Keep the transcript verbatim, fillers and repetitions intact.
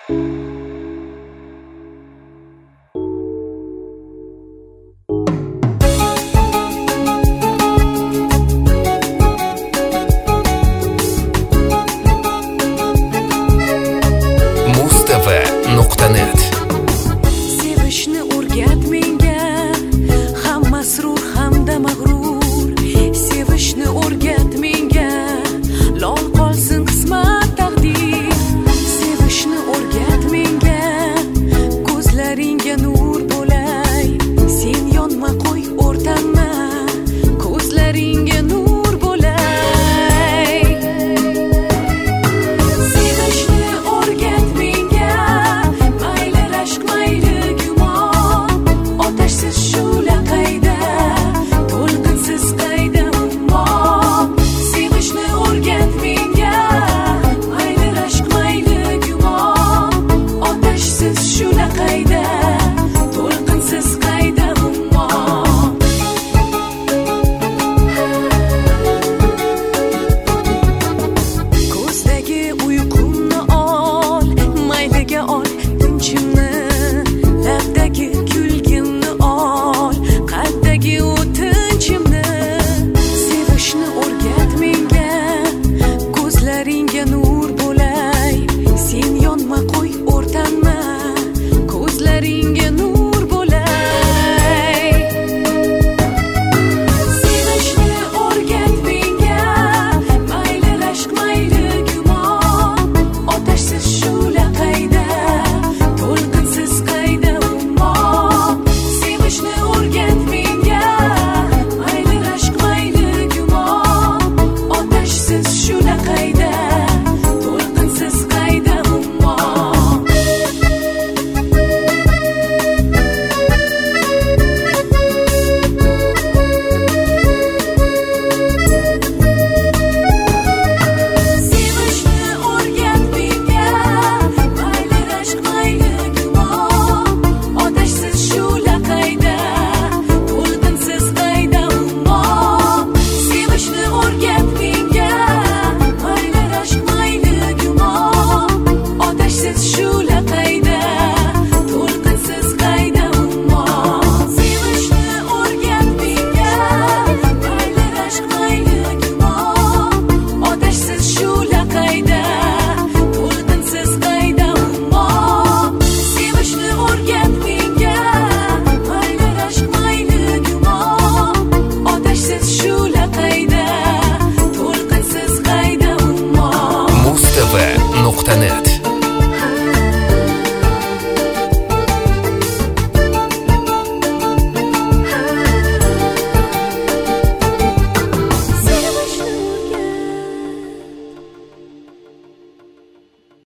Sevishni o'rgat menga, ham masrur hamda mag'rur. Sevishni o'rgat menga, lol qolsin qismat taqdir. Sevishni o'rgat menga, ko'zlaringga nur bo'lay. Sen yonma qo'y o'rtanma, ko'zlaringga nur bo'lay. Sevishni o'rgat menga, mayli rashk mayli gumon. Otashsiz shu'la qayda, to'lqinsiz qayda ummon. Sevishni o'rgat menga, mayli rashk mayli gumon. Otashsiz shu'la qayda, to'lqinsiz qayda ummon. Ko'zdagi uyqumni ol, mayliga ol tinchimni. Labdagi kulgimni ol, qalbdagi o'tinchimni. Sevishni o'rgat menga, ko'zlaringga nur bo'lay. Sen yonma qo'y o'rtanma, ko'zlaringga nur bo'lay. Sevishni o'rgat menga, mayli rashk mayli gumon. Otashsiz shu'la qayda, to'lqinsiz qayda ummon. Sevishni o'rgat menga, mayli rashk mayli gumon. Otashsiz shu'la qayda, to'lqinsiz qayda ummon. Sevishni o'rgat menga, mayli rashk mayli gumon. Otashsiz shu'la qayda, to'lqinsiz qayda ummon. Sevishni o'rgat menga, mayli rashk mayli gumon. Otashsiz shu'la qayda, to'lqinsiz qayda ummon. Sevishni o'rgat menga, mayli rashk mayli gumon. Otashsiz shu'la qayda, to'lqinsiz qayda ummon. Sevishni o'rgat menga, mayli rashk mayli gumon. Otashsiz shu'la qayda, to'lqinsiz qayda ummon. muz t v nuqta net